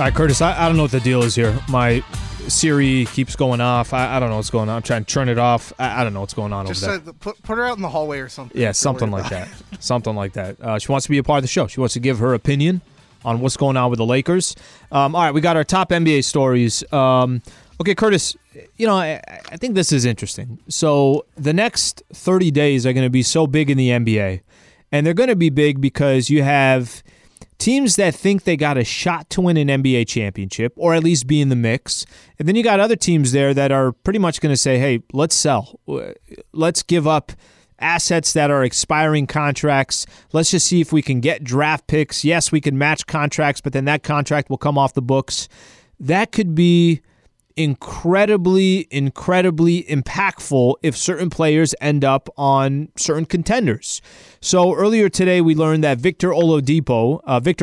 All right, Curtis, I don't know what the deal is here. My Siri keeps going off. I don't know what's going on. I'm trying to turn it off. I don't know what's going on over there. Just put her out in the hallway or something. Yeah, something like that. Something like that. She wants to be a part of the show. She wants to give her opinion on what's going on with the Lakers. All right, we got our top NBA stories. Okay, Curtis, I think this is interesting. So the next 30 days are going to be so big in the NBA, and they're going to be big because you have teams that think they got a shot to win an NBA championship or at least be in the mix. And then you got other teams there that are pretty much going to say, hey, let's sell. Let's give up assets that are expiring contracts. Let's just see if we can get draft picks. Yes, we can match contracts, but then that contract will come off the books. That could be incredibly impactful if certain players end up on certain contenders. So earlier today, we learned that Victor Oladipo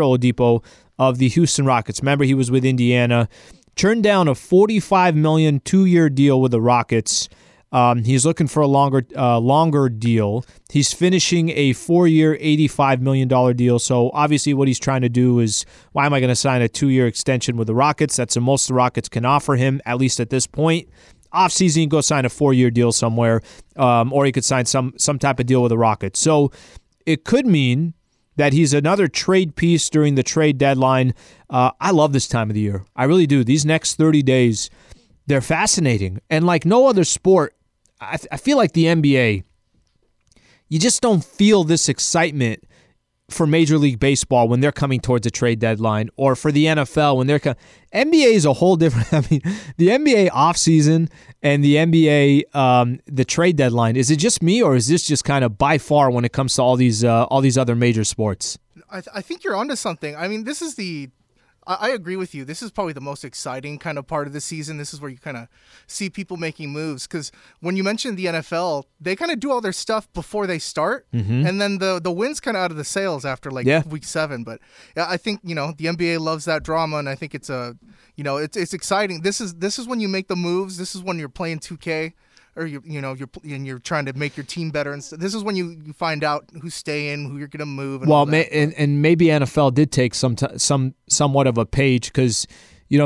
of the Houston Rockets, remember he was with Indiana, turned down a $45 million 2-year deal with the Rockets. He's looking for a longer deal. He's finishing a 4-year, $85 million deal. So obviously what he's trying to do is, why am I going to sign a 2-year extension with the Rockets? That's the most the Rockets can offer him, at least at this point. Offseason, you can go sign a 4-year deal somewhere, or he could sign some type of deal with the Rockets. So it could mean that he's another trade piece during the trade deadline. I love this time of the year. I really do. These next 30 days, they're fascinating. And like no other sport, I feel like the NBA, you just don't feel this excitement for Major League Baseball when they're coming towards a trade deadline, or for the NFL when they're NBA is a whole different. I mean, the NBA offseason and the NBA the trade deadline. Is it just me, or is this just kind of by far when it comes to all these other major sports? I think you're onto something. I mean, this is I agree with you. This is probably the most exciting kind of part of the season. This is where you kind of see people making moves, because when you mentioned the NFL, they kind of do all their stuff before they start, and then the wind's kind of out of the sails after week 7. But I think the NBA loves that drama, and I think it's it's exciting. This is when you make the moves. This is when you're playing 2K. Or you're trying to make your team better, and this is when you find out who's staying, who you're going to move. And and maybe NFL did take somewhat of a page, because you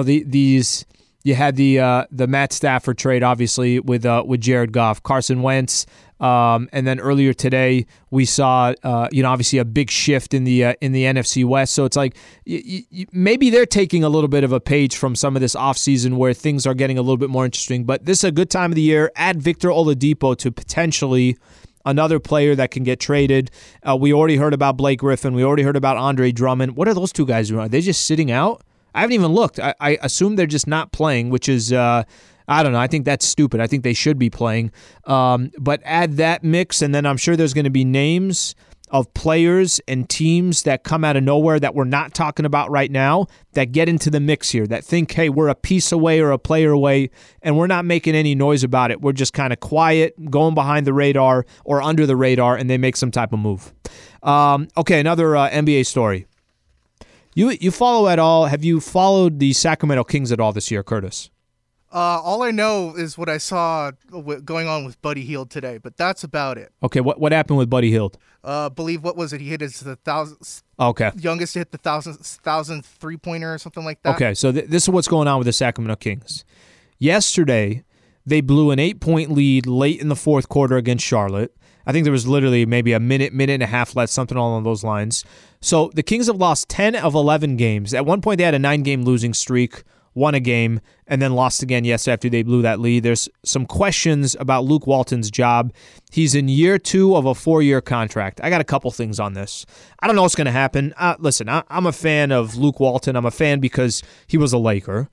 had the Matt Stafford trade, obviously with Jared Goff, Carson Wentz, and then earlier today we saw obviously a big shift in the NFC West. So it's like maybe they're taking a little bit of a page from some of this offseason where things are getting a little bit more interesting. But this is a good time of the year. Add Victor Oladipo to potentially another player that can get traded. We already heard about Blake Griffin. We already heard about Andre Drummond. What are those two guys doing? Are they just sitting out? I haven't even looked. I assume they're just not playing, which is I don't know. I think that's stupid. I think they should be playing. But add that mix, and then I'm sure there's going to be names of players and teams that come out of nowhere that we're not talking about right now that get into the mix here, that think, hey, we're a piece away or a player away, and we're not making any noise about it. We're just kind of quiet, going behind the radar or under the radar, and they make some type of move. Okay, another NBA story. You follow at all? Have you followed the Sacramento Kings at all this year, Curtis? All I know is what I saw going on with Buddy Hield today, but that's about it. Okay, what happened with Buddy Hield? Believe what was it? He hit his 1,000th. Okay. Youngest to hit the 1,000th 3-pointer or something like that. Okay, so this is what's going on with the Sacramento Kings. Yesterday, they blew an 8-point lead late in the fourth quarter against Charlotte. I think there was literally maybe a minute and a half left, something along those lines. So the Kings have lost 10 of 11 games. At one point, they had a 9-game losing streak, won a game, and then lost again yesterday after they blew that lead. There's some questions about Luke Walton's job. He's in year 2 of a 4-year contract. I got a couple things on this. I don't know what's going to happen. Listen, I'm a fan of Luke Walton. I'm a fan because he was a Laker.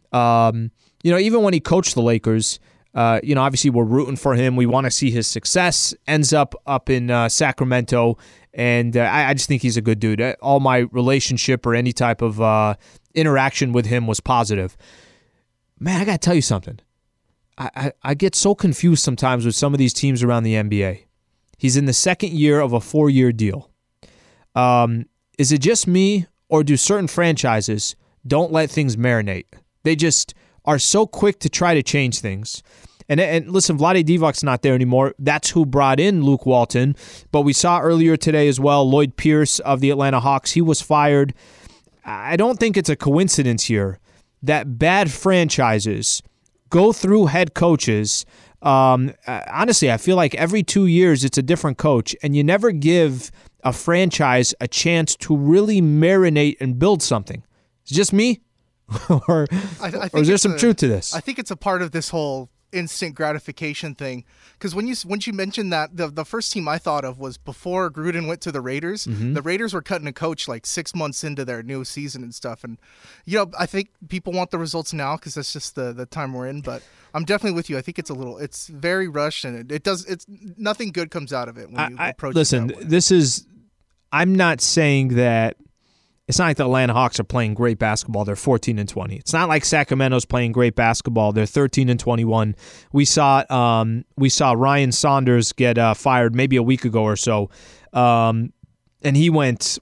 Even when he coached the Lakers, obviously we're rooting for him. We want to see his success. Ends up in Sacramento, and I just think he's a good dude. All my relationship or any type of interaction with him was positive. Man, I got to tell you something. I get so confused sometimes with some of these teams around the NBA. He's in the second year of a 4-year deal. Is it just me, or do certain franchises don't let things marinate? They just are so quick to try to change things. And listen, Vlade Divac's not there anymore. That's who brought in Luke Walton. But we saw earlier today as well, Lloyd Pierce of the Atlanta Hawks, he was fired. I don't think it's a coincidence here that bad franchises go through head coaches. Honestly, I feel like every 2 years it's a different coach, and you never give a franchise a chance to really marinate and build something. It's just me? or is there some truth to this? I think it's a part of this whole instant gratification thing, because when you mentioned that, the first team I thought of was before Gruden went to the Raiders. Mm-hmm. The Raiders were cutting a coach like 6 months into their new season and stuff, and I think people want the results now because that's just the time we're in. But I'm definitely with you. I think it's very rushed, and it's nothing good comes out of it when you approach listen, it that way. I'm not saying that. It's not like the Atlanta Hawks are playing great basketball. They're 14-20. It's not like Sacramento's playing great basketball. They're 13-21. We saw Ryan Saunders get fired maybe a week ago or so, and he went,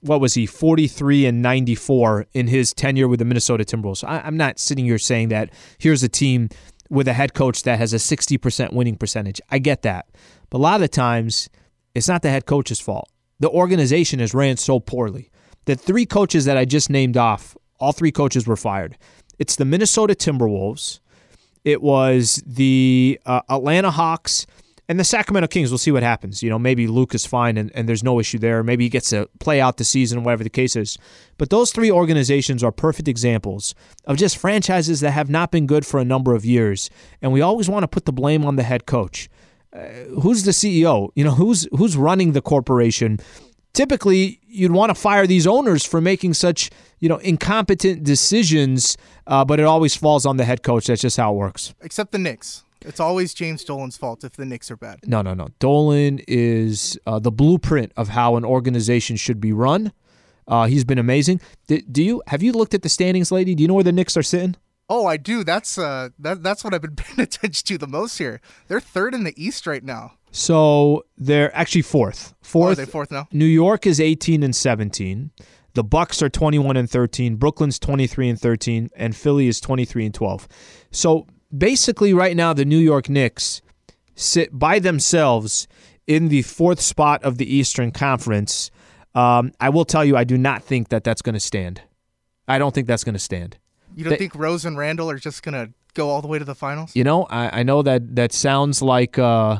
43-94 in his tenure with the Minnesota Timberwolves. I'm not sitting here saying that here's a team with a head coach that has a 60% winning percentage. I get that, but a lot of the times it's not the head coach's fault. The organization is ran so poorly. The 3 coaches that I just named off, all 3 coaches were fired. It's the Minnesota Timberwolves, it was the Atlanta Hawks, and the Sacramento Kings. We'll see what happens. Maybe Luke is fine and there's no issue there. Maybe he gets to play out the season, whatever the case is. But those 3 organizations are perfect examples of just franchises that have not been good for a number of years, and we always want to put the blame on the head coach. Who's the CEO? Who's running the corporation? Typically, you'd want to fire these owners for making such, incompetent decisions, but it always falls on the head coach. That's just how it works. Except the Knicks. It's always James Dolan's fault if the Knicks are bad. No. Dolan is the blueprint of how an organization should be run. He's been amazing. Have you looked at the standings, lady? Do you know where the Knicks are sitting? Oh, I do. That's what I've been paying attention to the most here. They're 3rd in the East right now. So they're actually 4th. Are they 4th now? New York is 18-17. The Bucks are 21-13. Brooklyn's 23-13, and Philly is 23-12. So basically, right now, the New York Knicks sit by themselves in the 4th spot of the Eastern Conference. I will tell you, I do not think that that's going to stand. I don't think that's going to stand. You don't think Rose and Randall are just going to go all the way to the finals? I know that sounds like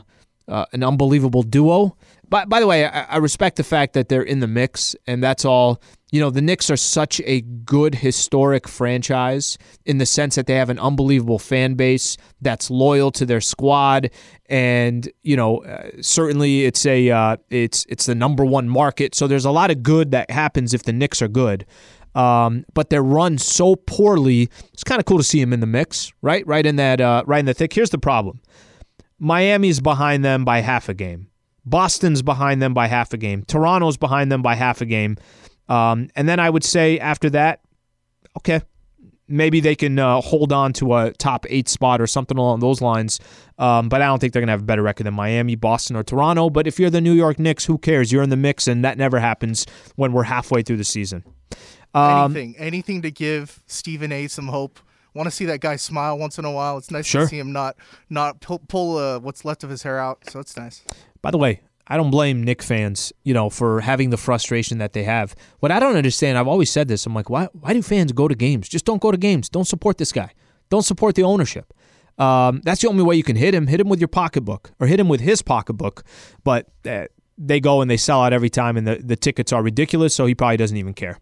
an unbelievable duo. But by the way, I respect the fact that they're in the mix, and that's all. The Knicks are such a good historic franchise in the sense that they have an unbelievable fan base that's loyal to their squad, and certainly it's the number one market. So there's a lot of good that happens if the Knicks are good. But they're run so poorly. It's kind of cool to see them in the mix, right? Right in the thick. Here's the problem: Miami's behind them by half a game. Boston's behind them by half a game. Toronto's behind them by half a game. And then I would say after that, okay, maybe they can hold on to a top 8 spot or something along those lines. But I don't think they're going to have a better record than Miami, Boston, or Toronto. But if you're the New York Knicks, who cares? You're in the mix, and that never happens when we're halfway through the season. Anything to give Stephen A. some hope. Want to see that guy smile once in a while. It's nice to see him not pull what's left of his hair out. So it's nice. By the way, I don't blame Knicks fans, for having the frustration that they have. What I don't understand, I've always said this, I'm like, why do fans go to games? Just don't go to games. Don't support this guy. Don't support the ownership. That's the only way you can hit him. Hit him with your pocketbook, or hit him with his pocketbook. But they go and they sell out every time, and the tickets are ridiculous, so he probably doesn't even care.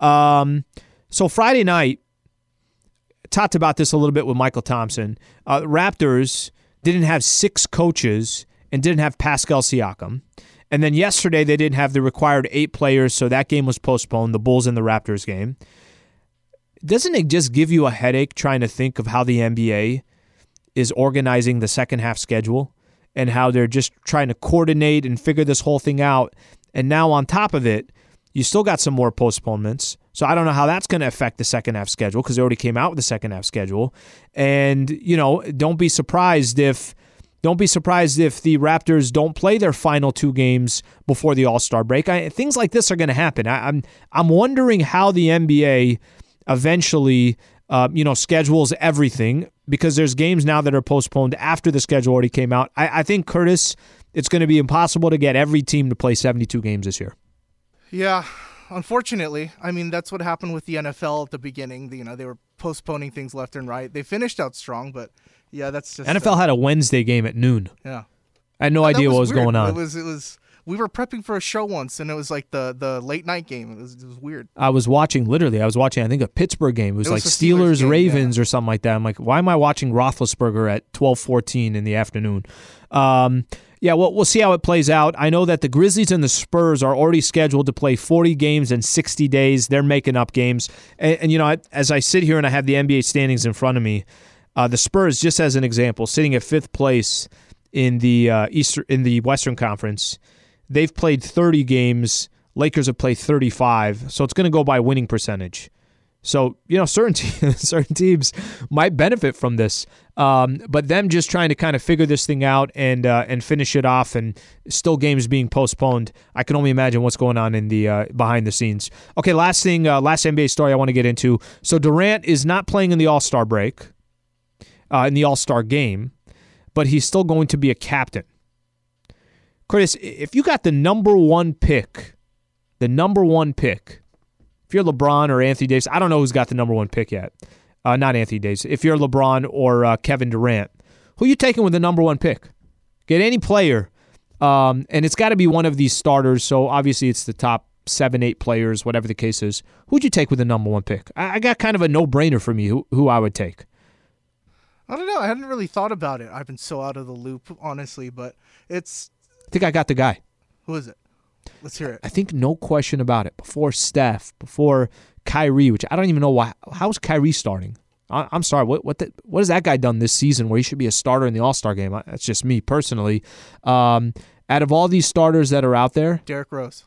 So Friday night, talked about this a little bit with Michael Thompson. Raptors didn't have 6 coaches and didn't have Pascal Siakam. And then yesterday they didn't have the required 8 players, so that game was postponed, the Bulls and the Raptors game. Doesn't it just give you a headache trying to think of how the NBA is organizing the second half schedule and how they're just trying to coordinate and figure this whole thing out? And now on top of it, you still got some more postponements. So I don't know how that's going to affect the second half schedule because they already came out with the second half schedule. And, don't be surprised if the Raptors don't play their final 2 games before the All-Star break. Things like this are going to happen. I'm wondering how the NBA eventually, schedules everything, because there's games now that are postponed after the schedule already came out. I think, Curtis, it's going to be impossible to get every team to play 72 games this year. Yeah, unfortunately. I mean, that's what happened with the NFL at the beginning. They were postponing things left and right. They finished out strong, but yeah, that's just NFL had a Wednesday game at noon. Yeah, I had no idea what was weird. going on. It was. We were prepping for a show once, and it was like the late night game. It was weird. I was watching, I think, a Pittsburgh game. It was like a Steelers game, Ravens or something like that. I'm like, why am I watching Roethlisberger at 12:14 in the afternoon? Yeah, well, we'll see how it plays out. I know that the Grizzlies and the Spurs are already scheduled to play 40 games in 60 days. They're making up games. And as I sit here and I have the NBA standings in front of me, the Spurs, just as an example, sitting at 5th place in the Western Conference, they've played 30 games. Lakers have played 35. So it's going to go by winning percentage. So, certain teams might benefit from this. But them just trying to kind of figure this thing out and finish it off, and still games being postponed, I can only imagine what's going on in the behind the scenes. Okay, last thing, last NBA story I want to get into. So Durant is not playing in the All-Star break, in the All-Star game, but he's still going to be a captain. Curtis, if you got the number one pick, if you're LeBron or Anthony Davis, I don't know who's got the number one pick yet. Not Anthony Davis. If you're LeBron or Kevin Durant, who are you taking with the number one pick? Get any player, and it's got to be one of these starters, so obviously it's the top 7, 8 players, whatever the case is. Who'd you take with the number one pick? I got kind of a no-brainer for me who I would take. I don't know. I hadn't really thought about it. I've been so out of the loop, honestly, but it's... I think I got the guy. Who is it? Let's hear it. I think no question about it. Before Steph, before Kyrie, which I don't even know why. How's Kyrie starting? I'm sorry. What has that guy done this season where he should be a starter in the All-Star game? That's just me personally. Out of all these starters that are out there, Derrick Rose,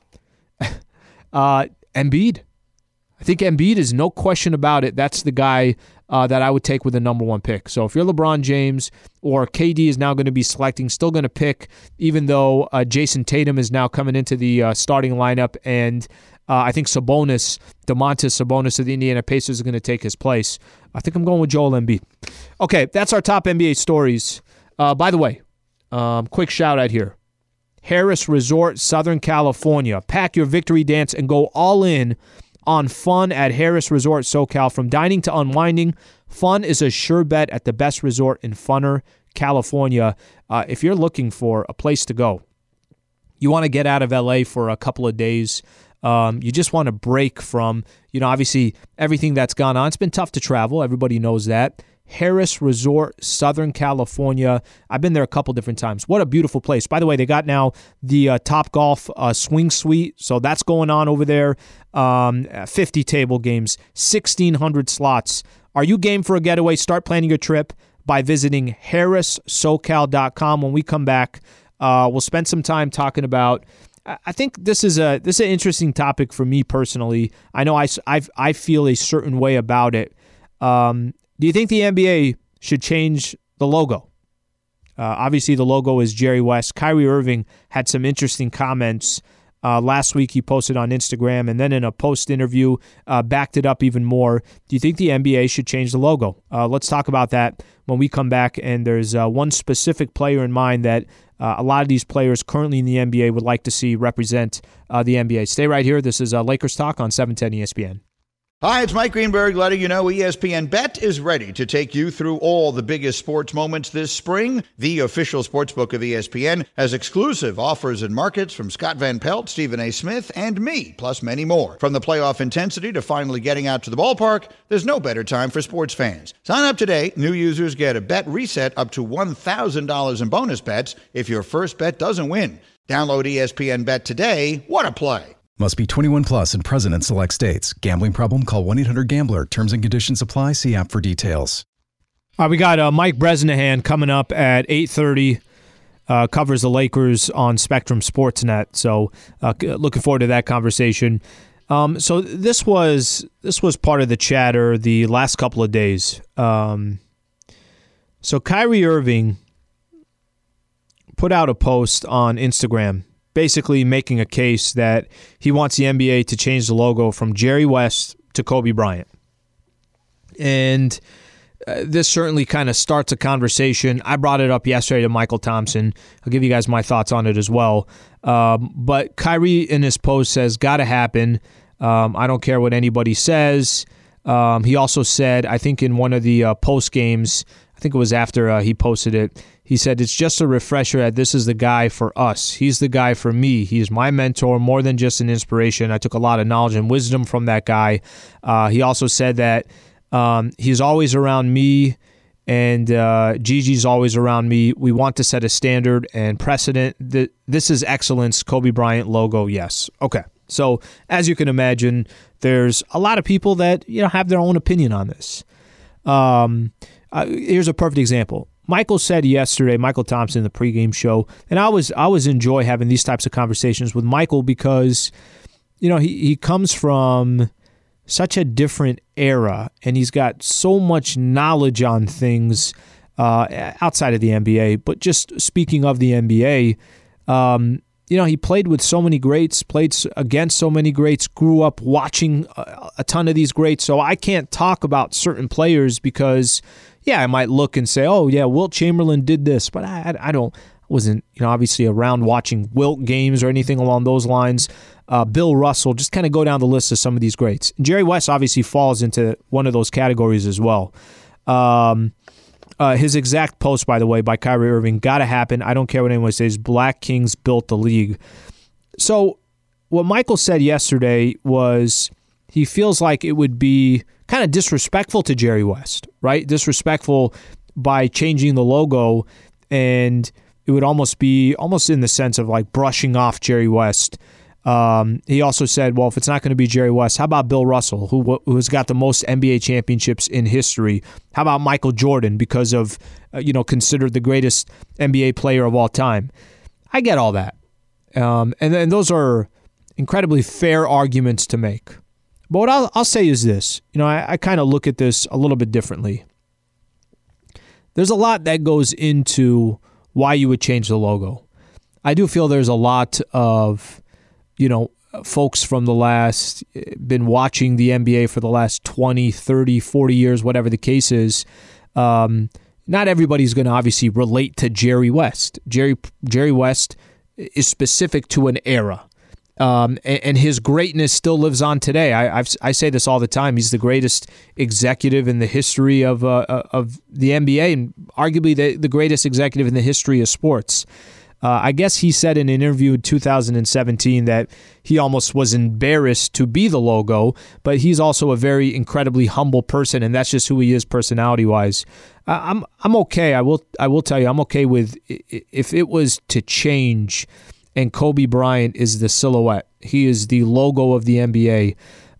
Embiid. I think Embiid is no question about it. That's the guy that I would take with the number one pick. So if you're LeBron James or KD is now going to be selecting, still going to pick, even though Jason Tatum is now coming into the starting lineup, and I think Domantas Sabonis of the Indiana Pacers are going to take his place. I think I'm going with Joel Embiid. Okay, that's our top NBA stories. By the way, quick shout out here. Harrah's Resort, Southern California. Pack your victory dance and go all in on fun at Harrah's Resort SoCal. From dining to unwinding, fun is a sure bet at the best resort in Funner, California. If you're looking for a place to go, you want to get out of LA for a couple of days, you just want to break from, obviously everything that's gone on. It's been tough to travel. Everybody knows that. Harrah's Resort, Southern California. I've been there a couple different times. What a beautiful place. By the way, they got now the Top Golf Swing Suite, so that's going on over there. 50 table games, 1,600 slots. Are you game for a getaway? Start planning your trip by visiting harrissocal.com. When we come back, we'll spend some time talking about, I think this is an interesting topic for me personally. I know I feel a certain way about it. Do you think the NBA should change the logo? Obviously, the logo is Jerry West. Kyrie Irving had some interesting comments. Last week, he posted on Instagram, and then in a post-interview, backed it up even more. Do you think the NBA should change the logo? Let's talk about that when we come back, and there's one specific player in mind that a lot of these players currently in the NBA would like to see represent the NBA. Stay right here. This is Lakers Talk on 710 ESPN. Hi, it's Mike Greenberg letting you know ESPN Bet is ready to take you through all the biggest sports moments this spring. The official sportsbook of ESPN has exclusive offers and markets from Scott Van Pelt, Stephen A. Smith, and me, plus many more. From the playoff intensity to finally getting out to the ballpark, there's no better time for sports fans. Sign up today. New users get a bet reset up to $1,000 in bonus bets if your first bet doesn't win. Download ESPN Bet today. What a play. Must be 21 plus and present in select states. Gambling problem? Call 1-800-GAMBLER. Terms and conditions apply. See app for details. All right, we got Mike Bresnahan coming up at 8:30. Covers the Lakers on Spectrum Sportsnet. So looking forward to that conversation. So this was part of the chatter the last couple of days. So Kyrie Irving put out a post on Instagram, basically making a case that he wants the NBA to change the logo from Jerry West to Kobe Bryant. And this certainly kind of starts a conversation. I brought it up yesterday to Michael Thompson. I'll give you guys my thoughts on it as well. But Kyrie in his post says, gotta happen. I don't care what anybody says. He also said, I think in one of the post games, I think it was after he posted it, he said, it's just a refresher that this is the guy for us. He's the guy for me. He's my mentor, more than just an inspiration. I took a lot of knowledge and wisdom from that guy. He also said that he's always around me, and Gigi's always around me. We want to set a standard and precedent. This is excellence. Kobe Bryant logo, yes. Okay. So as you can imagine, there's a lot of people that have their own opinion on this. Here's a perfect example. Michael said yesterday, Michael Thompson, in the pregame show, and I always enjoy having these types of conversations with Michael because, he comes from such a different era, and he's got so much knowledge on things outside of the NBA. But just speaking of the NBA, he played with so many greats, played against so many greats, grew up watching a ton of these greats. So I can't talk about certain players because, I might look and say, oh, yeah, Wilt Chamberlain did this. But I wasn't, obviously around watching Wilt games or anything along those lines. Bill Russell, just kind of go down the list of some of these greats. And Jerry West obviously falls into one of those categories as well. His exact post, by the way, by Kyrie Irving, gotta happen. I don't care what anyone says. Black Kings built the league. So what Michael said yesterday was he feels like it would be kind of disrespectful to Jerry West, right? Disrespectful by changing the logo, and it would almost be in the sense of like brushing off Jerry West. He also said, well, if it's not going to be Jerry West, how about Bill Russell, who has got the most NBA championships in history? How about Michael Jordan, because of, considered the greatest NBA player of all time? I get all that. And those are incredibly fair arguments to make. But what I'll say is this, I kind of look at this a little bit differently. There's a lot that goes into why you would change the logo. I do feel there's a lot of folks from been watching the NBA for the last 20, 30, 40 years, whatever the case is. Not everybody's going to obviously relate to Jerry West. Jerry West is specific to an era. And his greatness still lives on today. I say this all the time. He's the greatest executive in the history of the NBA, and arguably the greatest executive in the history of sports. I guess he said in an interview in 2017 that he almost was embarrassed to be the logo, but he's also a very incredibly humble person, and that's just who he is personality-wise. I'm okay. I will tell you, I'm okay with if it was to change and Kobe Bryant is the silhouette. He is the logo of the NBA.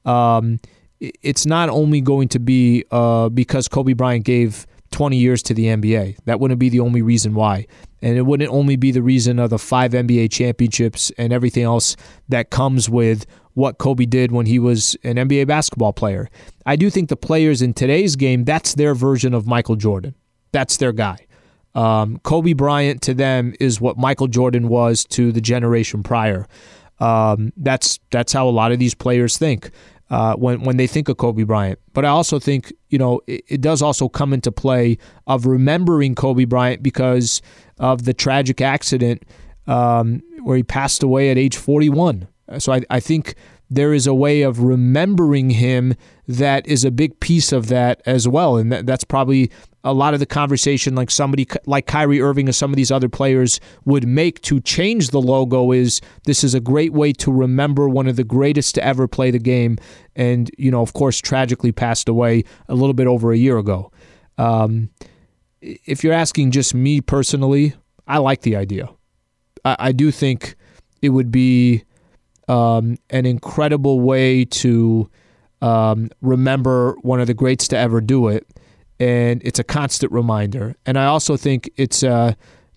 It's not only going to be because Kobe Bryant gave 20 years to the NBA. That wouldn't be the only reason why. And it wouldn't only be the reason of the 5 NBA championships and everything else that comes with what Kobe did when he was an NBA basketball player. I do think the players in today's game, that's their version of Michael Jordan. That's their guy. Kobe Bryant to them is what Michael Jordan was to the generation prior. That's how a lot of these players think when they think of Kobe Bryant. But I also think it does also come into play of remembering Kobe Bryant because of the tragic accident where he passed away at age 41. So I think there is a way of remembering him that is a big piece of that as well. And that's probably a lot of the conversation like somebody like Kyrie Irving or some of these other players would make to change the logo is this is a great way to remember one of the greatest to ever play the game. And, of course, tragically passed away a little bit over a year ago. If you're asking just me personally, I like the idea. I do think it would be an incredible way to remember one of the greats to ever do it. And it's a constant reminder. And I also think it's, I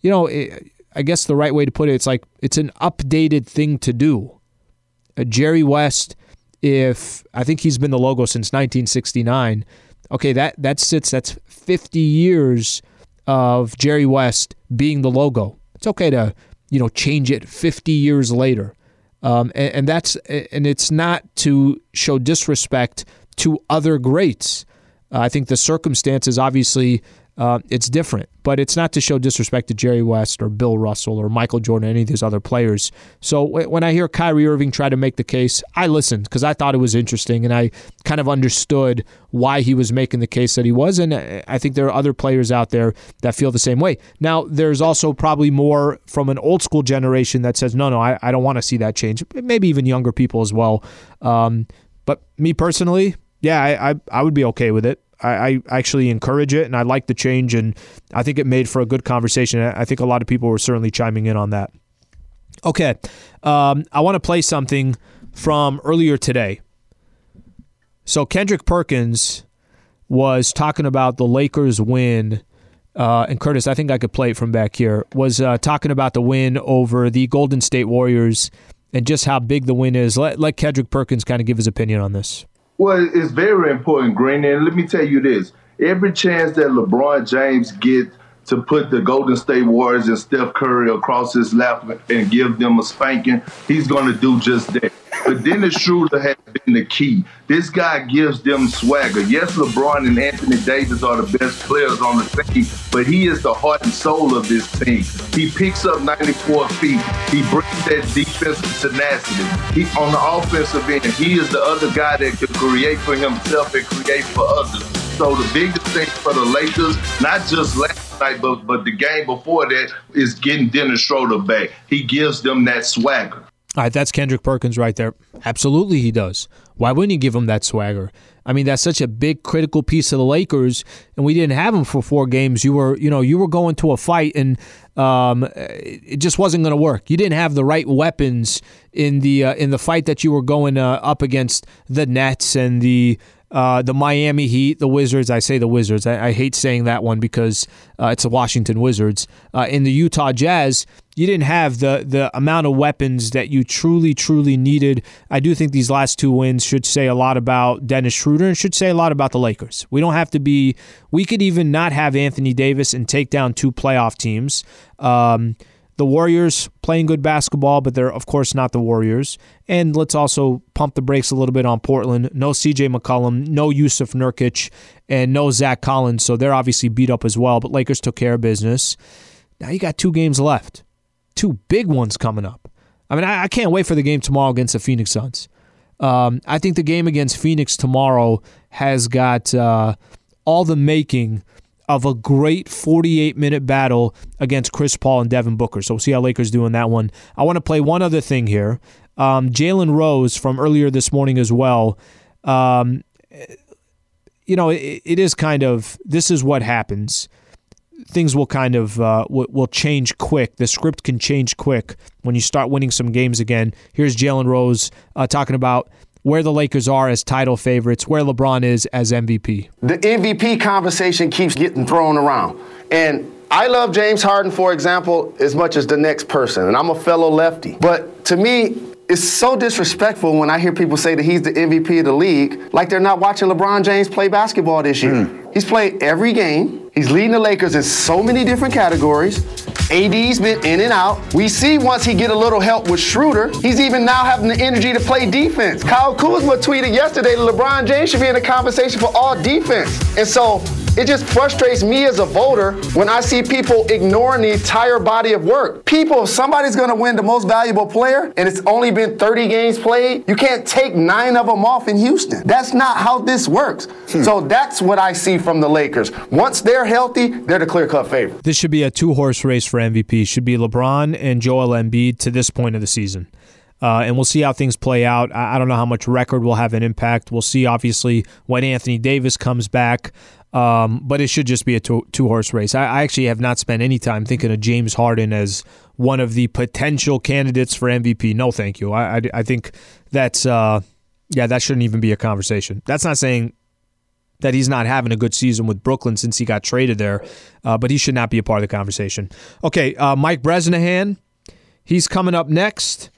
guess the right way to put it, it's an updated thing to do. Jerry West, I think he's been the logo since 1969. Okay, that's 50 years of Jerry West being the logo. It's okay to, change it 50 years later. And it's not to show disrespect to other greats. I think the circumstances obviously it's different. But it's not to show disrespect to Jerry West or Bill Russell or Michael Jordan or any of these other players. So when I hear Kyrie Irving try to make the case, I listened because I thought it was interesting and I kind of understood why he was making the case that he was. And I think there are other players out there that feel the same way. Now, there's also probably more from an old school generation that says, no, I don't want to see that change. Maybe even younger people as well. But me personally, yeah, I would be okay with it. I actually encourage it, and I like the change, and I think it made for a good conversation. I think a lot of people were certainly chiming in on that. Okay, I want to play something from earlier today. So Kendrick Perkins was talking about the Lakers win, and Curtis, I think I could play it from back here, was talking about the win over the Golden State Warriors and just how big the win is. Let Kendrick Perkins kind of give his opinion on this. Well, it's very important, Green. And let me tell you this. Every chance that LeBron James gets to put the Golden State Warriors and Steph Curry across his lap and give them a spanking, he's going to do just that. But Dennis Schroeder has been the key. This guy gives them swagger. Yes, LeBron and Anthony Davis are the best players on the team, but he is the heart and soul of this team. He picks up 94 feet. He brings that defensive tenacity. On the offensive end, he is the other guy that can create for himself and create for others. So the biggest thing for the Lakers, not just last night, but the game before that, is getting Dennis Schroeder back. He gives them that swagger. All right, that's Kendrick Perkins right there. Absolutely he does. Why wouldn't you give him that swagger? I mean, that's such a big critical piece of the Lakers, and we didn't have him for 4 games. You were going to a fight, and it just wasn't going to work. You didn't have the right weapons in the fight that you were going up against the Nets and the Miami Heat, the Wizards. I say the Wizards. I hate saying that one because it's the Washington Wizards. In the Utah Jazz, you didn't have the amount of weapons that you truly, truly needed. I do think these last 2 wins should say a lot about Dennis Schroeder and should say a lot about the Lakers. We don't have to be – we could even not have Anthony Davis and take down 2 playoff teams. The Warriors playing good basketball, but they're, of course, not the Warriors. And let's also pump the brakes a little bit on Portland. No C.J. McCollum, no Yusuf Nurkic, and no Zach Collins, so they're obviously beat up as well, but Lakers took care of business. Now you got 2 games left. 2 big ones coming up. I mean, I can't wait for the game tomorrow against the Phoenix Suns. I think the game against Phoenix tomorrow has got all the making of a great 48-minute battle against Chris Paul and Devin Booker. So we'll see how Lakers do in that one. I want to play one other thing here. Jalen Rose from earlier this morning as well. It is kind of, this is what happens. Things will kind of will change quick. The script can change quick when you start winning some games again. Here's Jalen Rose talking about where the Lakers are as title favorites, where LeBron is as MVP. The MVP conversation keeps getting thrown around. And I love James Harden, for example, as much as the next person. And I'm a fellow lefty. But to me, it's so disrespectful when I hear people say that he's the MVP of the league, like they're not watching LeBron James play basketball this year. He's played every game. He's leading the Lakers in so many different categories. AD's been in and out. We see once he get a little help with Schroeder, he's even now having the energy to play defense. Kyle Kuzma tweeted yesterday that LeBron James should be in the conversation for all defense. And so it just frustrates me as a voter when I see people ignoring the entire body of work. If somebody's going to win the most valuable player and it's only been 30 games played, you can't take 9 of them off in Houston. That's not how this works. So that's what I see from the Lakers. Once they're healthy, they're the clear-cut favorite. This should be a 2-horse race for MVP. Should be LeBron and Joel Embiid to this point of the season. And we'll see how things play out. I don't know how much record will have an impact. We'll see, obviously, when Anthony Davis comes back. But it should just be a 2-horse race. I actually have not spent any time thinking of James Harden as one of the potential candidates for MVP. No, thank you. I think that's that shouldn't even be a conversation. That's not saying that he's not having a good season with Brooklyn since he got traded there, but he should not be a part of the conversation. Okay, Mike Bresnahan, he's coming up next.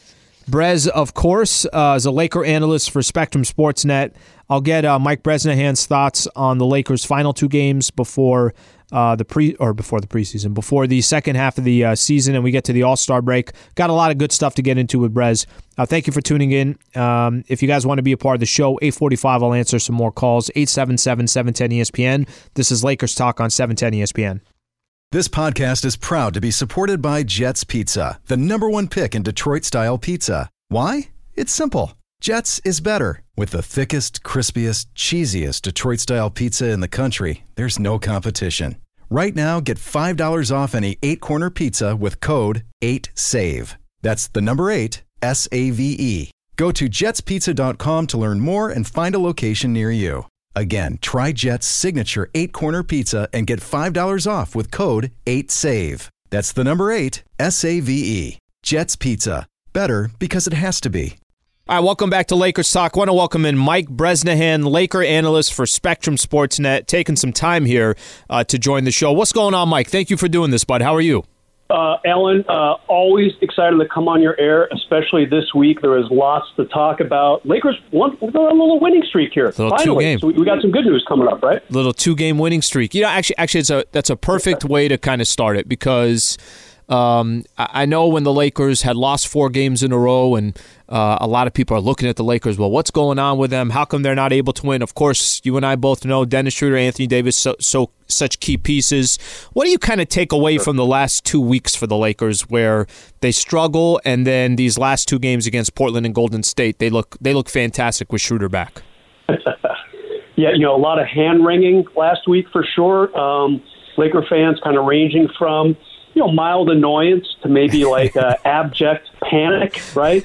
Brez, of course, is a Laker analyst for Spectrum Sportsnet. I'll get Mike Bresnahan's thoughts on the Lakers' final two games before the preseason, before the second half of the season, and we get to the All-Star break. Got a lot of good stuff to get into with Brez. Thank you for tuning in. If you guys want to be a part of the show, 8:45, I'll answer some more calls. 877-710-ESPN. This is Lakers Talk on 710 ESPN. This podcast is proud to be supported by Jets Pizza, the #1 pick in Detroit-style pizza. Why? It's simple. Jets is better. With the thickest, crispiest, cheesiest Detroit-style pizza in the country, there's no competition. Right now, get $5 off any 8-corner pizza with code 8SAVE. That's the number 8, SAVE. Go to jetspizza.com to learn more and find a location near you. Again, try Jet's signature 8-corner pizza and get $5 off with code 8SAVE. That's the number 8, SAVE. Jet's Pizza. Better because it has to be. All right, welcome back to Lakers Talk. I want to welcome in Mike Bresnahan, Laker analyst for Spectrum Sportsnet, taking some time here to join the show. What's going on, Mike? Thank you for doing this, bud. How are you? Alan, always excited to come on your air, especially this week. There is lots to talk about. Lakers won a little winning streak here. Finally. So we got some good news coming up, right? Little 2-game winning streak. You know, actually, that's a perfect way to kind of start it because I know when the Lakers had lost 4 games in a row and a lot of people are looking at the Lakers, well, what's going on with them? How come they're not able to win? Of course, you and I both know Dennis Schroeder, Anthony Davis, such key pieces. What do you kind of take away from the last 2 weeks for the Lakers where they struggle and then these last 2 games against Portland and Golden State, they look fantastic with Schroeder back? Yeah, a lot of hand-wringing last week for sure. Laker fans kind of ranging from mild annoyance to maybe like abject panic, right?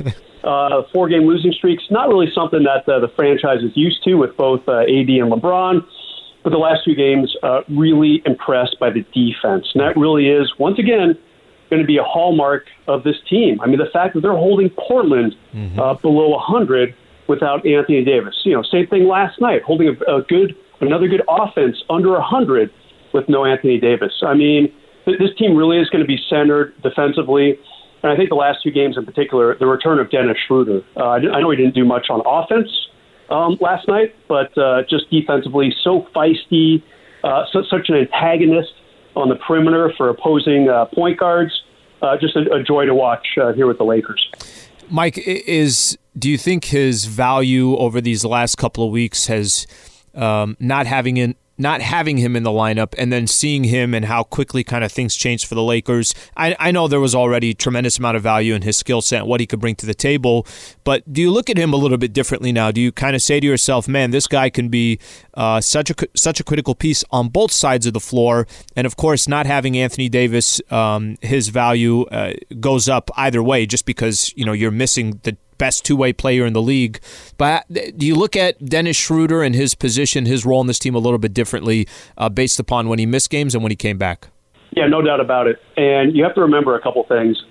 4-game losing streaks, not really something that the franchise is used to with both AD and LeBron. But the last 2 games, really impressed by the defense. And that really is, once again, going to be a hallmark of this team. I mean, the fact that they're holding Portland below 100 without Anthony Davis. Same thing last night, holding another good offense under 100 with no Anthony Davis. I mean, this team really is going to be centered defensively. And I think the last 2 games in particular, the return of Dennis Schroeder. I know he didn't do much on offense last night, but just defensively, so feisty, such an antagonist on the perimeter for opposing point guards. Just a joy to watch here with the Lakers. Mike, do you think his value over these last couple of weeks has not having him in the lineup and then seeing him and how quickly kind of things changed for the Lakers? I know there was already tremendous amount of value in his skill set and what he could bring to the table, but do you look at him a little bit differently now? Do you kind of say to yourself, man, this guy can be such a critical piece on both sides of the floor, and of course not having Anthony Davis, his value goes up either way just because you're missing the best 2-way player in the league. But do you look at Dennis Schroeder and his position, his role in this team a little bit differently based upon when he missed games and when he came back? Yeah, no doubt about it. And you have to remember a couple things.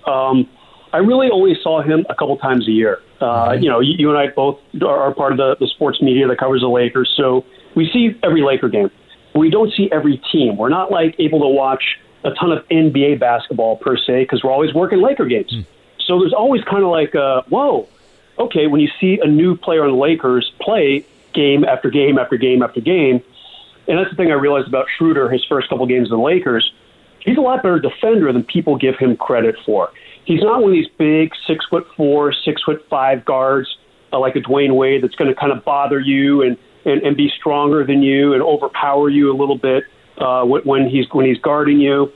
I really only saw him a couple times a year. You and I both are part of the sports media that covers the Lakers, so we see every Laker game. We don't see every team. We're not able to watch a ton of NBA basketball per se because we're always working Laker games. So there's always kind of like, whoa. Okay, when you see a new player on the Lakers play game after game after game after game, and that's the thing I realized about Schroeder, his first couple games in the Lakers, he's a lot better defender than people give him credit for. He's not one of these big 6'4", 6'5" guards like a Dwayne Wade that's going to kind of bother you and be stronger than you and overpower you a little bit when he's guarding you.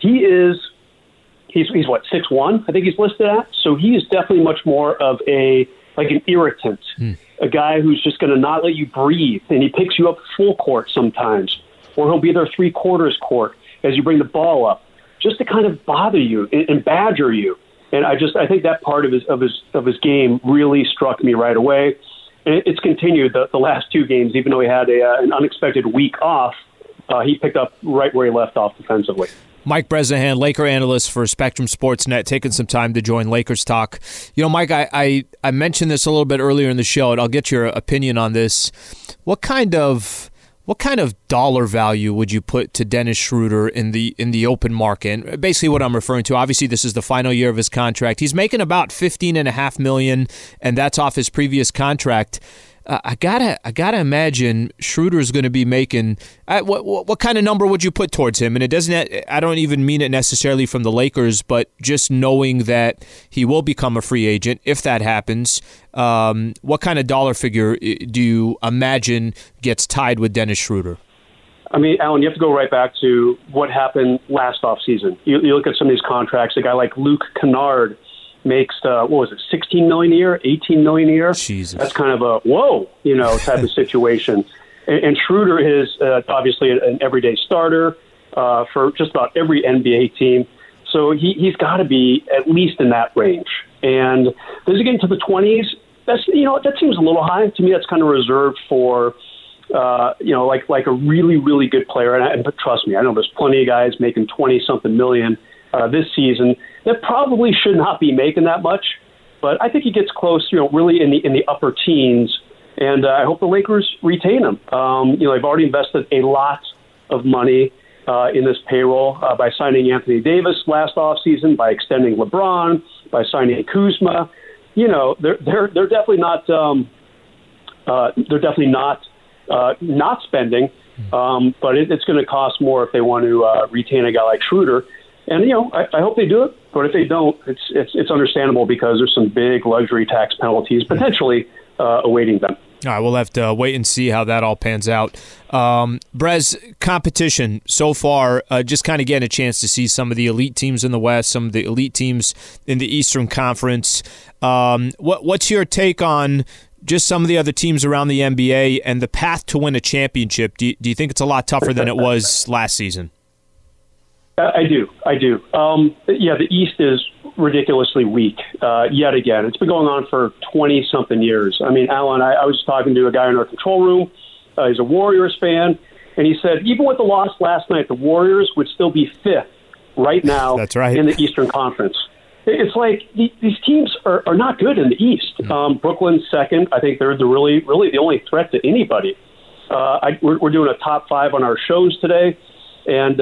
He's what, 6'1", I think he's listed at. So he is definitely much more of an irritant, a guy who's just going to not let you breathe. And he picks you up full court sometimes, or he'll be there 3/4 court as you bring the ball up, just to kind of bother you and badger you. And I think that part of his game really struck me right away. And it's continued the last 2 games, even though he had an unexpected week off. He picked up right where he left off defensively. Mike Bresnahan, Laker analyst for Spectrum Sportsnet, taking some time to join Lakers Talk. Mike, I mentioned this a little bit earlier in the show, and I'll get your opinion on this. What kind of what kind of dollar value would you put to Dennis Schroeder in the open market? And basically what I'm referring to, obviously this is the final year of his contract. He's making about $15.5 million, and that's off his previous contract. I gotta imagine Schroeder's going to be making what kind of number would you put towards him? And it doesn't. I don't even mean it necessarily from the Lakers, but just knowing that he will become a free agent if that happens. What kind of dollar figure do you imagine gets tied with Dennis Schroeder? I mean, Alan, you have to go right back to what happened last offseason. You look at some of these contracts. A guy like Luke Kennard makes $16 million a year, $18 million a year. Jesus. That's kind of a whoa, type of situation. And Schroeder is obviously an everyday starter for just about every NBA team. So he's got to be at least in that range. And as you get into the 20s, that seems a little high to me. That's kind of reserved for like a really, really good player. And trust me, I know there's plenty of guys making 20-something million this season that probably should not be making that much. But I think he gets close, really in the upper teens. And I hope the Lakers retain him. They've already invested a lot of money in this payroll by signing Anthony Davis last offseason, by extending LeBron, by signing Kuzma. They're definitely not. They're definitely not spending, but it's going to cost more if they want to retain a guy like Schroeder. And I hope they do it, but if they don't, it's understandable because there's some big luxury tax penalties potentially awaiting them. All right, we'll have to wait and see how that all pans out. Brez, competition so far, just kind of getting a chance to see some of the elite teams in the West, some of the elite teams in the Eastern Conference. What's your take on just some of the other teams around the NBA and the path to win a championship? Do you think it's a lot tougher than it was last season? I do. The East is ridiculously weak yet again. It's been going on for 20-something years. I mean, Alan, I was talking to a guy in our control room. He's a Warriors fan, and he said even with the loss last night, the Warriors would still be fifth right now. That's right. In the Eastern Conference. It's like these teams are not good in the East. Brooklyn's second. I think they're really the only threat to anybody. We're doing a top 5 on our shows today, and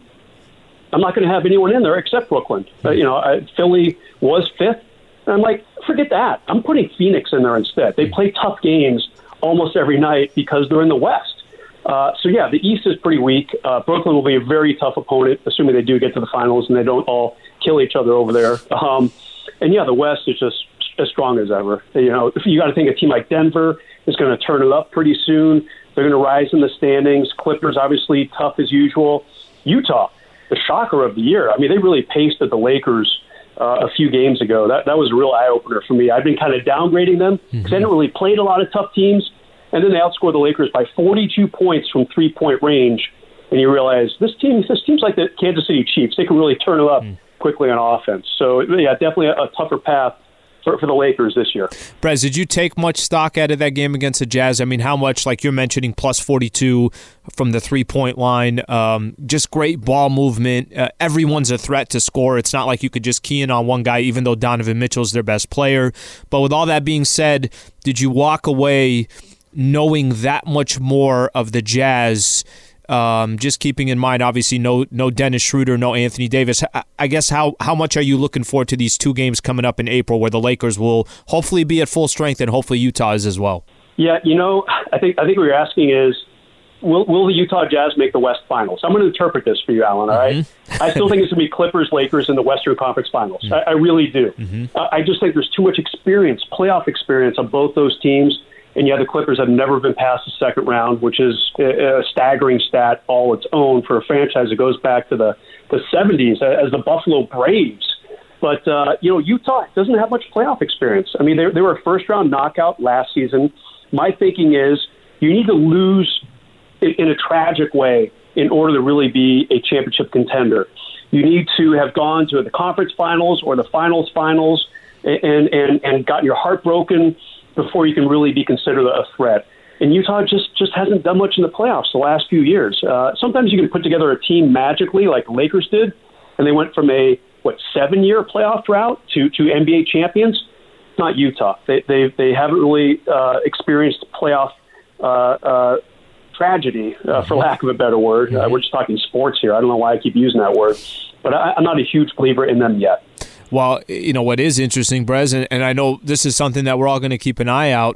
I'm not going to have anyone in there except Brooklyn. Philly was fifth. And I'm like, forget that. I'm putting Phoenix in there instead. They play tough games almost every night because they're in the West. The East is pretty weak. Brooklyn will be a very tough opponent, assuming they do get to the finals and they don't all kill each other over there. The West is just as strong as ever. You got to think a team like Denver is going to turn it up pretty soon. They're going to rise in the standings. Clippers, obviously, tough as usual. Utah, the shocker of the year. I mean, they really pasted the Lakers a few games ago. That was a real eye-opener for me. I've been kind of downgrading them because they hadn't really played a lot of tough teams, and then they outscored the Lakers by 42 points from three-point range, and you realize this team's like the Kansas City Chiefs. They can really turn it up quickly on offense. So, definitely a tougher path for the Lakers this year. Brez, did you take much stock out of that game against the Jazz? I mean, how much, like you're mentioning, plus 42 from the three-point line, just great ball movement. Everyone's a threat to score. It's not like you could just key in on one guy, even though Donovan Mitchell's their best player. But with all that being said, did you walk away knowing that much more of the Jazz? Just keeping in mind, obviously, no Dennis Schroeder, no Anthony Davis. I guess how much are you looking forward to these two games coming up in April where the Lakers will hopefully be at full strength and hopefully Utah is as well? Yeah, I think what you're asking is, will the Utah Jazz make the West Finals? I'm going to interpret this for you, Alan, all right? I still think it's going to be Clippers-Lakers in the Western Conference Finals. I really do. I just think there's too much experience, playoff experience on both those teams. And the Clippers have never been past the second round, which is a staggering stat all its own for a franchise that goes back to the 70s as the Buffalo Braves. But, Utah doesn't have much playoff experience. I mean, they were a first-round knockout last season. My thinking is you need to lose in a tragic way in order to really be a championship contender. You need to have gone to the conference finals or the finals and gotten your heart broken before you can really be considered a threat. And Utah just hasn't done much in the playoffs the last few years. Sometimes you can put together a team magically like the Lakers did, and they went from a 7-year playoff drought to NBA champions. Not Utah. They haven't really experienced playoff tragedy, for lack of a better word. We're just talking sports here. I don't know why I keep using that word, but I'm not a huge believer in them yet. Well, what is interesting, Brez, and I know this is something that we're all going to keep an eye out,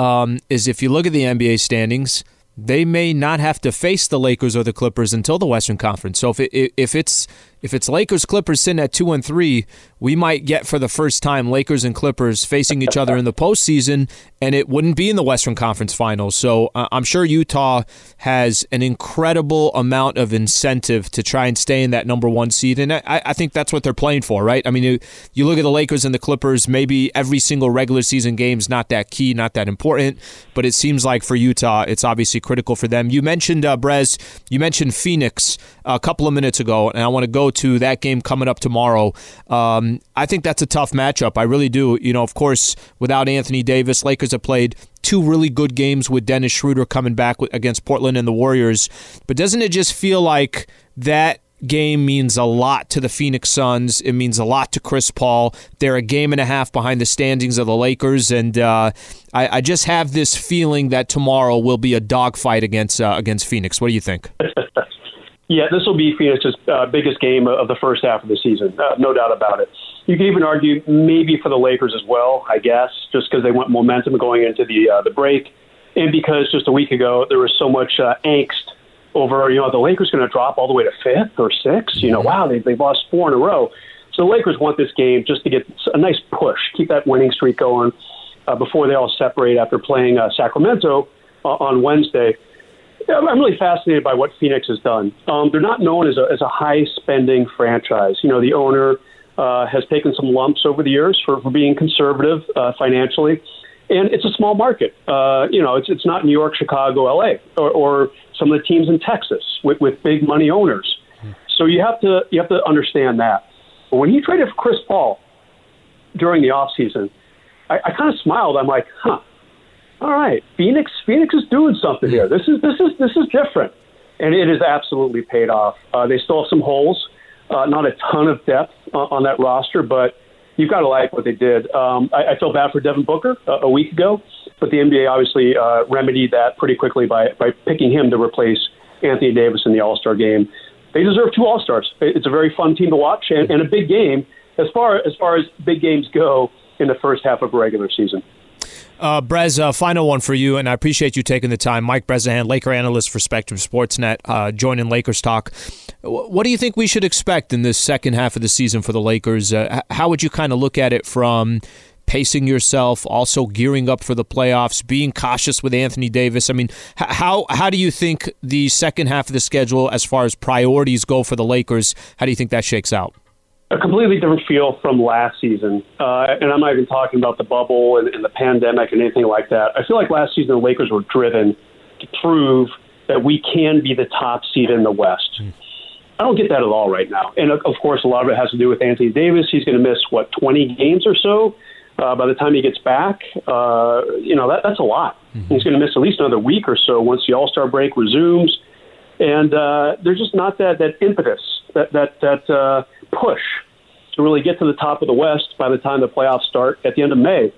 is if you look at the NBA standings, they may not have to face the Lakers or the Clippers until the Western Conference. So if it's Lakers Clippers sitting at 2 and 3, we might get for the first time Lakers and Clippers facing each other in the postseason, and it wouldn't be in the Western Conference Finals. So I'm sure Utah has an incredible amount of incentive to try and stay in that number 1 seed, and I think that's what they're playing for, right? I mean, you look at the Lakers and the Clippers, maybe every single regular season game's not that key, not that important, but it seems like for Utah, it's obviously critical for them. You mentioned, Brez, you mentioned Phoenix a couple of minutes ago, and I want to go to that game coming up tomorrow. I think that's a tough matchup. I really do. Of course, without Anthony Davis, Lakers have played 2 really good games with Dennis Schroeder coming back against Portland and the Warriors. But doesn't it just feel like that game means a lot to the Phoenix Suns? It means a lot to Chris Paul. They're a game and a half behind the standings of the Lakers, and I just have this feeling that tomorrow will be a dogfight against Phoenix. What do you think? Yeah, this will be Phoenix's biggest game of the first half of the season, no doubt about it. You can even argue maybe for the Lakers as well, I guess, just because they want momentum going into the break, and because just a week ago there was so much angst over, the Lakers going to drop all the way to 5th or 6th. Wow, they've lost 4 in a row. So the Lakers want this game just to get a nice push, keep that winning streak going before they all separate after playing Sacramento on Wednesday. I'm really fascinated by what Phoenix has done. They're not known as a high-spending franchise. The owner has taken some lumps over the years for being conservative financially, and it's a small market. It's not New York, Chicago, L.A., or some of the teams in Texas with big money owners. So you have to understand that. But when he traded for Chris Paul during the offseason, I kind of smiled. I'm like, all right, Phoenix is doing something here. This is different, and it has absolutely paid off. They still have some holes, not a ton of depth on that roster, but you've got to like what they did. I feel bad for Devin Booker a week ago, but the NBA obviously remedied that pretty quickly by picking him to replace Anthony Davis in the All-Star game. They deserve 2 All-Stars. It's a very fun team to watch and a big game as far as big games go in the first half of a regular season. Brez, final one for you, and I appreciate you taking the time. Mike Bresnahan, Laker analyst for Spectrum Sportsnet, joining Lakers Talk. What do you think we should expect in this second half of the season for the Lakers? How would you kind of look at it from pacing yourself, also gearing up for the playoffs, being cautious with Anthony Davis? I mean, how do you think the second half of the schedule, as far as priorities go for the Lakers, how do you think that shakes out? A completely different feel from last season. And I'm not even talking about the bubble and the pandemic and anything like that. I feel like last season the Lakers were driven to prove that we can be the top seed in the West. I don't get that at all right now. And, of course, a lot of it has to do with Anthony Davis. He's going to miss, 20 games or so by the time he gets back. That's a lot. He's going to miss at least another week or so once the All-Star break resumes. And there's just not that impetus, that push to really get to the top of the West by the time the playoffs start at the end of May.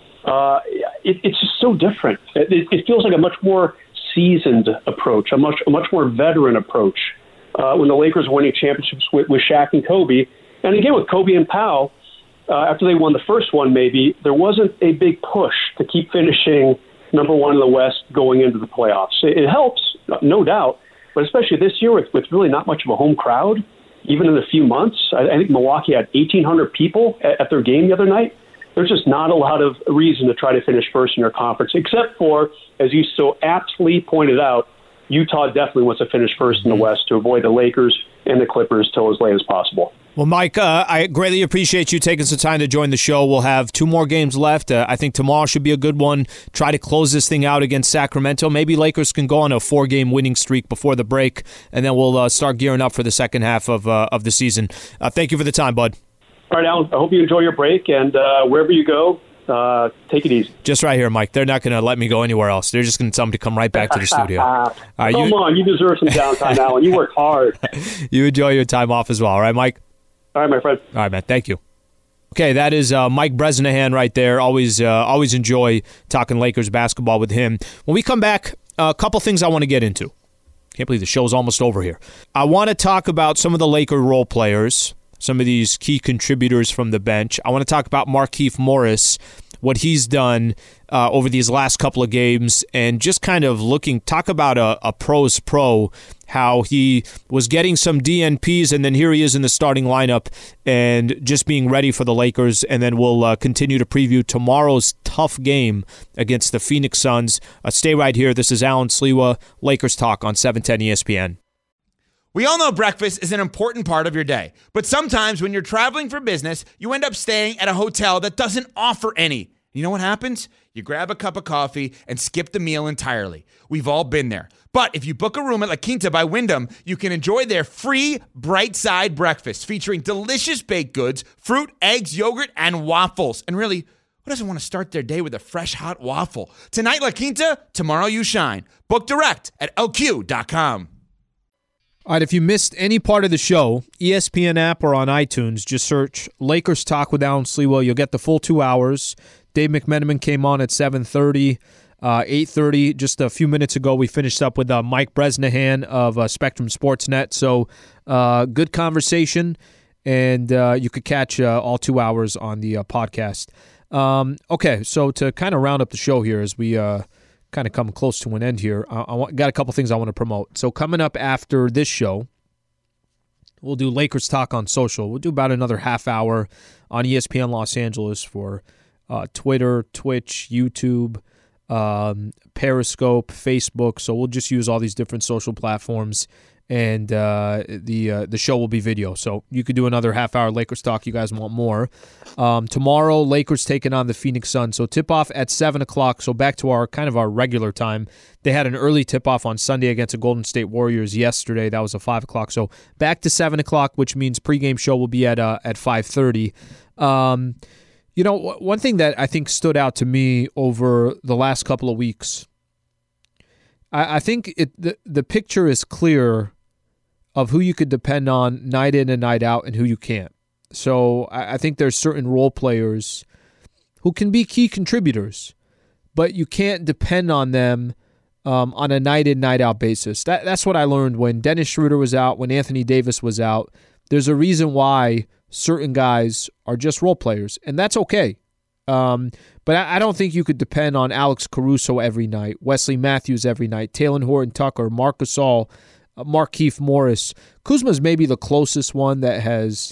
It's just so different. It feels like a much more seasoned approach, a much more veteran approach. When the Lakers were winning championships with Shaq and Kobe, and again with Kobe and Powell, after they won the first one, maybe there wasn't a big push to keep finishing number 1 in the West going into the playoffs. It helps, no doubt, but especially this year with really not much of a home crowd. Even in a few months, I think Milwaukee had 1,800 people at their game the other night. There's just not a lot of reason to try to finish first in your conference, except for, as you so aptly pointed out, Utah definitely wants to finish first in the West to avoid the Lakers and the Clippers till as late as possible. Well, Mike, I greatly appreciate you taking some time to join the show. We'll have 2 more games left. I think tomorrow should be a good one. Try to close this thing out against Sacramento. Maybe Lakers can go on a 4-game winning streak before the break, and then we'll start gearing up for the second half of the season. Thank you for the time, bud. All right, Alan. I hope you enjoy your break, and wherever you go, take it easy. Just right here, Mike. They're not going to let me go anywhere else. They're just going to tell me to come right back to the studio. Come on, you deserve some downtime, Alan. You work hard. You enjoy your time off as well. All right, Mike? All right, my friend. All right, man. Thank you. Okay, that is Mike Bresnahan right there. Always enjoy talking Lakers basketball with him. When we come back, a couple things I want to get into. Can't believe the show's almost over here. I want to talk about some of the Laker role players, some of these key contributors from the bench. I want to talk about Markieff Morris, what he's done over these last couple of games, and just kind of talk about a pro's pro, how he was getting some DNPs, and then here he is in the starting lineup and just being ready for the Lakers. And then we'll continue to preview tomorrow's tough game against the Phoenix Suns. Stay right here. This is Alan Sliwa, Lakers Talk on 710 ESPN. We all know breakfast is an important part of your day, but sometimes when you're traveling for business, you end up staying at a hotel that doesn't offer any. You know what happens? You grab a cup of coffee and skip the meal entirely. We've all been there. But if you book a room at La Quinta by Wyndham, you can enjoy their free Bright Side breakfast featuring delicious baked goods, fruit, eggs, yogurt, and waffles. And really, who doesn't want to start their day with a fresh, hot waffle? Tonight, La Quinta, tomorrow you shine. Book direct at lq.com. All right, if you missed any part of the show, ESPN app or on iTunes, just search Lakers Talk with Alan Sliwa. You'll get the full 2 hours. Dave McMenamin came on at 7:30, 8:30. Just a few minutes ago, we finished up with Mike Bresnahan of Spectrum Sportsnet. So good conversation, and you could catch all 2 hours on the podcast. Okay, so to kind of round up the show here as we kind of come close to an end here, got a couple things I want to promote. So coming up after this show, we'll do Lakers Talk on social. We'll do about another half hour on ESPN Los Angeles for Twitter, Twitch, YouTube, Periscope, Facebook. So we'll just use all these different social platforms, and the show will be video. So you could do another half hour Lakers Talk. You guys want more. Tomorrow, Lakers taking on the Phoenix Suns. So tip-off at 7 o'clock. So back to our regular time. They had an early tip-off on Sunday against the Golden State Warriors yesterday. That was a 5 o'clock. So back to 7 o'clock, which means pregame show will be at 5:30. You know, one thing that I think stood out to me over the last couple of weeks, I think the picture is clear of who you could depend on night in and night out and who you can't. So I think there's certain role players who can be key contributors, but you can't depend on them on a night in, night out basis. That's what I learned when Dennis Schroeder was out, when Anthony Davis was out. There's a reason why certain guys are just role players, and that's okay. But I don't think you could depend on Alex Caruso every night, Wesley Matthews every night, Talen Horton-Tucker, Marc Gasol, Markieff Morris. Kuzma's maybe the closest one that has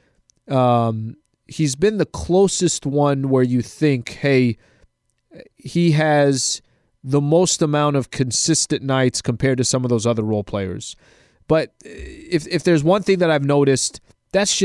he's been the closest one where you think, hey, he has the most amount of consistent nights compared to some of those other role players. But if there's one thing that I've noticed, that's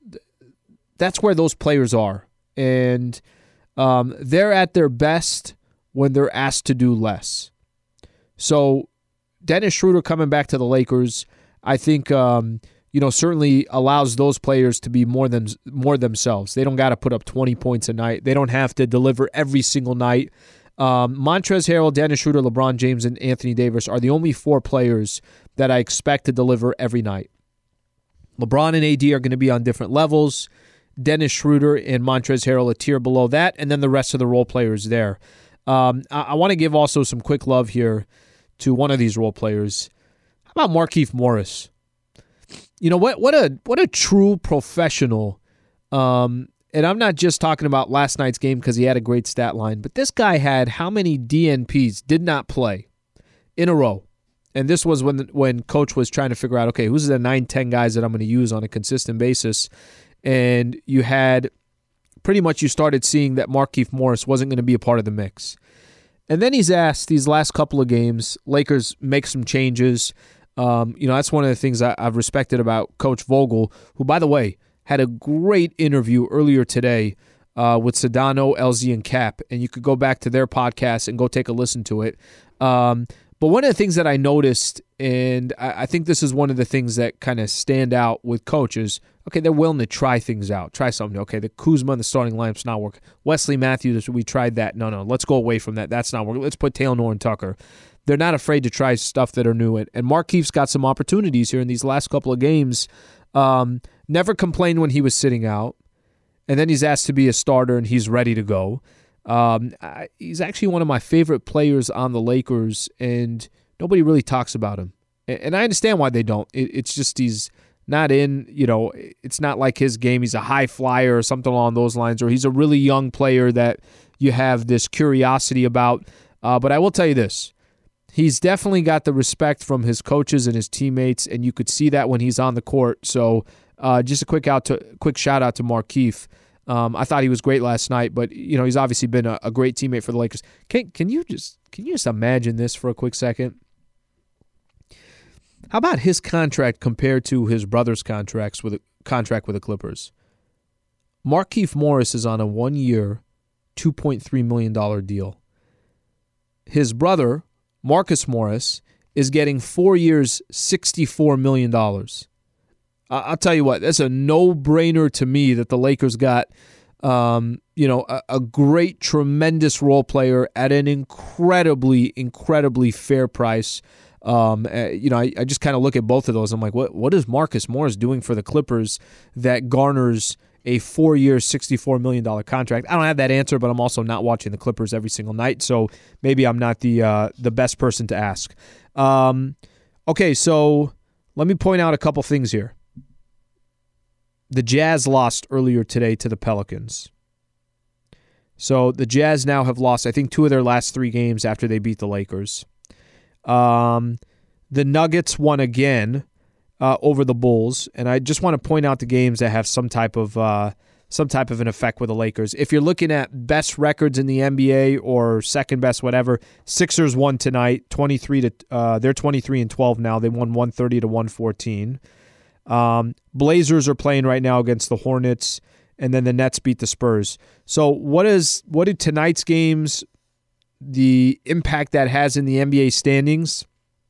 where those players are. And they're at their best when they're asked to do less. So Dennis Schroeder coming back to the Lakers, I think, certainly allows those players to be more themselves. They don't got to put up 20 points a night. They don't have to deliver every single night. Montrezl Harrell, Dennis Schroeder, LeBron James, and Anthony Davis are the only 4 players that I expect to deliver every night. LeBron and AD are going to be on different levels. Dennis Schroeder and Montrezl Harrell a tier below that, and then the rest of the role players there. I want to give also some quick love here to one of these role players. How about Markieff Morris? You know, what a true professional. And I'm not just talking about last night's game because he had a great stat line, but this guy had how many DNPs, did not play, in a row? And this was when Coach was trying to figure out, okay, who's the 9-10 guys that I'm going to use on a consistent basis? And you started seeing that Markieff Morris wasn't going to be a part of the mix. And then he's asked these last couple of games, Lakers make some changes. That's one of the things I've respected about Coach Vogel, who, by the way, had a great interview earlier today with Sedano, LZ, and Cap. And you could go back to their podcast and go take a listen to it. But one of the things that I noticed, and I think this is one of the things that kind of stand out with coaches, okay, they're willing to try things out, try something. Okay, the Kuzma in the starting lineup's not working. Wesley Matthews, we tried that. No, let's go away from that. That's not working. Let's put Talen Horton-Tucker. They're not afraid to try stuff that are new. And Markieff's got some opportunities here in these last couple of games. Never complained when he was sitting out. And then he's asked to be a starter, and he's ready to go. He's actually one of my favorite players on the Lakers, and nobody really talks about him. And I understand why they don't. It's just he's not in, it's not like his game. He's a high flyer or something along those lines, or he's a really young player that you have this curiosity about. But I will tell you this. He's definitely got the respect from his coaches and his teammates, and you could see that when he's on the court. So just a quick shout out to Markieff. I thought he was great last night, but he's obviously been a great teammate for the Lakers. Can you just imagine this for a quick second? How about his contract compared to his brother's contract with the Clippers? Markieff Morris is on a 1-year, $2.3 million deal. His brother, Marcus Morris, is getting 4 years, $64 million. I'll tell you what, that's a no-brainer to me that the Lakers got a great, tremendous role player at an incredibly, incredibly fair price. I just kind of look at both of those. I'm like, what is Marcus Morris doing for the Clippers that garners a 4-year, $64 million contract? I don't have that answer, but I'm also not watching the Clippers every single night, so maybe I'm not the best person to ask. Okay, so let me point out a couple things here. The Jazz lost earlier today to the Pelicans. So the Jazz now have lost, I think, 2 of their last 3 games after they beat the Lakers. The Nuggets won again over the Bulls, and I just want to point out the games that have some type of an effect with the Lakers. If you're looking at best records in the NBA or second best, whatever, Sixers won tonight, they're 23-12 now. They won 130-114. Blazers are playing right now against the Hornets, and then the Nets beat the Spurs. So what did tonight's games, the impact that has in the NBA standings?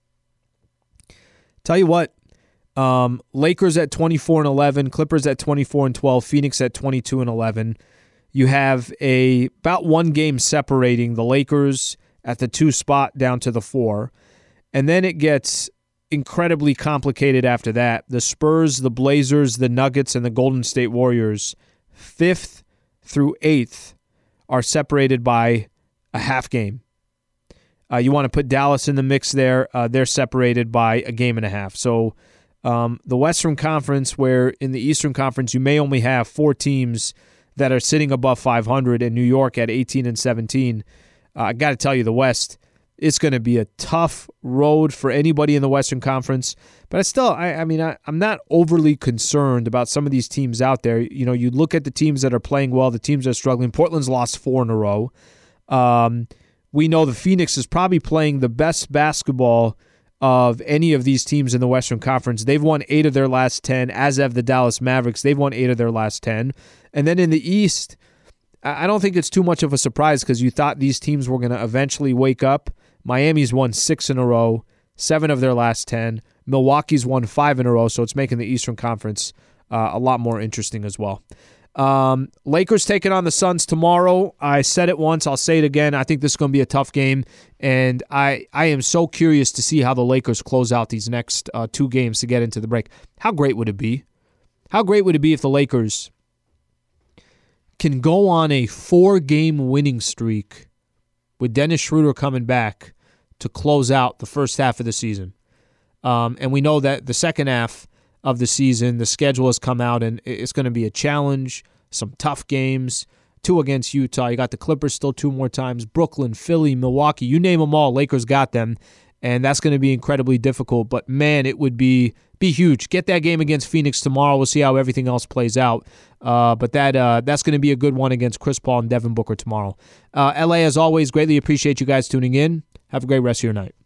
Tell you what, Lakers at 24-11, Clippers at 24-12, Phoenix at 22-11. You have about 1 game separating the Lakers at the 2 spot down to the 4. And then it gets incredibly complicated after that. The Spurs, the Blazers, the Nuggets, and the Golden State Warriors, 5th through 8th, are separated by a half game. You want to put Dallas in the mix there. They're separated by a game and a half. So the Western Conference, where in the Eastern Conference you may only have 4 teams that are sitting above 500, and New York at 18-17, I got to tell you, the West, it's going to be a tough road for anybody in the Western Conference. But I'm not overly concerned about some of these teams out there. You look at the teams that are playing well, the teams that are struggling. Portland's lost 4 in a row. We know the Phoenix is probably playing the best basketball of any of these teams in the Western Conference. They've won 8 of their last 10, as have the Dallas Mavericks. They've won 8 of their last 10. And then in the East, I don't think it's too much of a surprise because you thought these teams were going to eventually wake up. Miami's won 6 in a row, 7 of their last 10. Milwaukee's won 5 in a row, so it's making the Eastern Conference a lot more interesting as well. Lakers taking on the Suns tomorrow. I said it once, I'll say it again. I think this is going to be a tough game, and I am so curious to see how the Lakers close out these next 2 games to get into the break. How great would it be? How great would it be if the Lakers can go on a 4-game winning streak with Dennis Schroeder coming back to close out the first half of the season? And we know that the second half of the season, the schedule has come out, and it's going to be a challenge, some tough games, 2 against Utah. You got the Clippers still 2 more times, Brooklyn, Philly, Milwaukee, you name them all, Lakers got them, and that's going to be incredibly difficult. But, man, it would be huge. Get that game against Phoenix tomorrow. We'll see how everything else plays out. But that's going to be a good one against Chris Paul and Devin Booker tomorrow. LA, as always, greatly appreciate you guys tuning in. Have a great rest of your night.